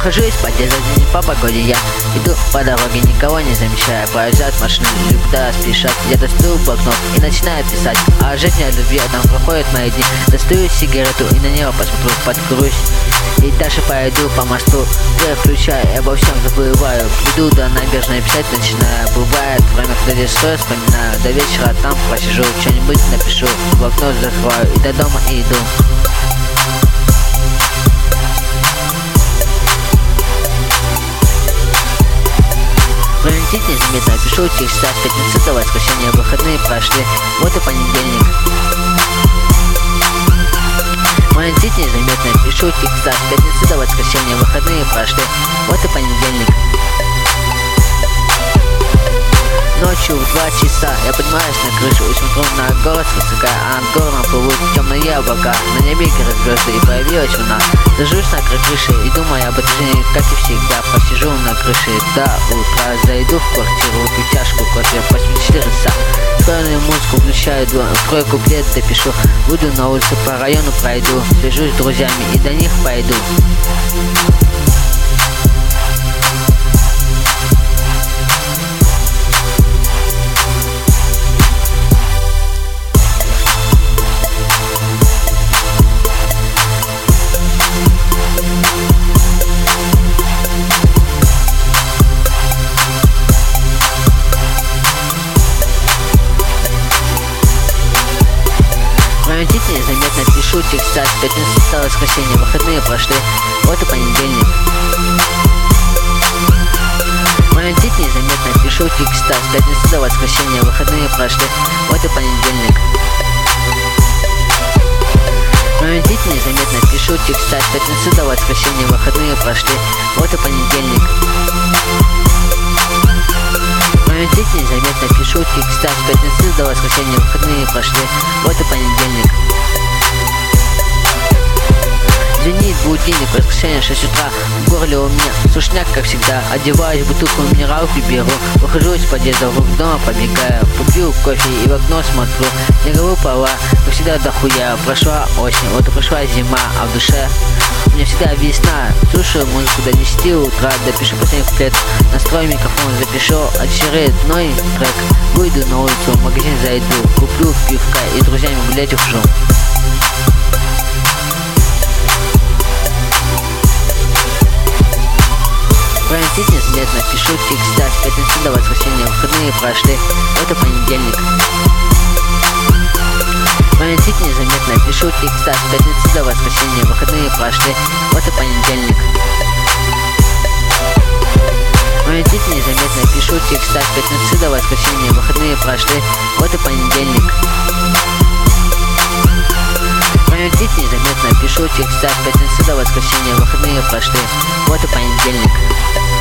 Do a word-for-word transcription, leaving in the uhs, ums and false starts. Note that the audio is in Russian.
Выхожу из подъезда, не по погоде я иду по дороге, никого не замечая. Проезжают машины, любда спешат. Я достаю блокнот и начинаю писать о жизни, о любви, а там проходят мои дни. Достаю сигарету и на нее посмотрю, подкрусь и дальше пойду по мосту. Переключаю, я обо всем забываю. Иду до набережной, писать начинаю. Бывает время, когда здесь стою, вспоминаю. До вечера там посижу, что-нибудь напишу, блокнот закрываю и до дома иду. Пролетит незаметно, пишу текста с пятницы до воскресенья, выходные прошли, вот и понедельник. Пролетит незаметно, пишу текста с пятницы до воскресенья, выходные прошли, вот и понедельник. Ночью в два часа я поднимаюсь на крышу и смотрю на город высока, а над городом плывут темные облака. На небе горят звезды и появилась луна. Сажусь на край крыши и думаю об этой жизни, как и всегда. Посижу на крыше до утра, зайду в квартиру, выпью чашку кофе, посплю четыре часа. Встроенную музыку включаю, открою куплет, допишу. Выйду на улицу, по району пройду, свяжусь с друзьями и до них пойду. Пролетит незаметно, пишу текста с пятницы до воскресенья, выходные прошли, вот и понедельник. Пролетит незаметно, пишу текста с пятницы до воскресенья, выходные прошли, вот и понедельник. Пролетит незаметно, пишу текста с пятницы до воскресенья, выходные прошли, вот и понедельник. Пролетит незаметно, пишу текста с пятницы до воскресенья, выходные прошли, вот и понедельник. Звенит будильник, воскресенье шесть утра, в горле у меня сушняк, как всегда. Одеваюсь, бутылку минералки беру, выхожу из подъезда, в дома побегаю, попью кофе и в окно смотрю. Снеговые пола, как всегда дохуя. Прошла осень, вот и прошла зима, а в душе у меня всегда весна. Слушаю музыку до десяти утра, допишу последний куплет, настрою микрофон, запишу очередной трек. Выйду на улицу, в магазин зайду, куплю пивка и с друзьями гулять ухожу. Пролетит незаметно, пишу текста с пятницы до воскресенья, выходные прошли, вот и понедельник. Пролетит незаметно, пишу текста с пятницы до воскресенья, выходные прошли, вот и понедельник. Пролетит незаметно, пишу текста с пятницы до воскресенья, выходные прошли, вот и понедельник. Пролетит незаметно, пишу текста с пятницы до воскресенья, выходные прошли, вот и понедельник.